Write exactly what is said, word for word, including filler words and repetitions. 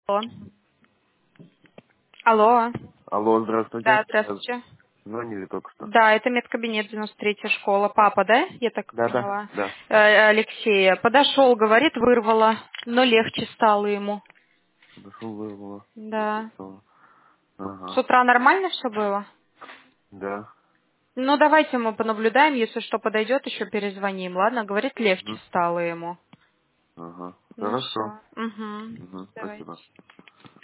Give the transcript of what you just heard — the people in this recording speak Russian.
Алло. Алло. Алло, здравствуйте. Да, здравствуйте. Звонили только что. Да, это медкабинет девяносто третья школа. Папа, да? Я так Да, да, поняла. да. Э, Алексея. Подошел, говорит, вырвало, но легче стало ему. Подошел, вырвало. Легче Да. стало. С Ага. утра нормально все было? Да. Ну, давайте мы понаблюдаем, если что подойдет, еще перезвоним, ладно? Говорит, легче Угу. стало ему. Ага. Ну Хорошо. все. Угу. Угу. Давайте. Спасибо.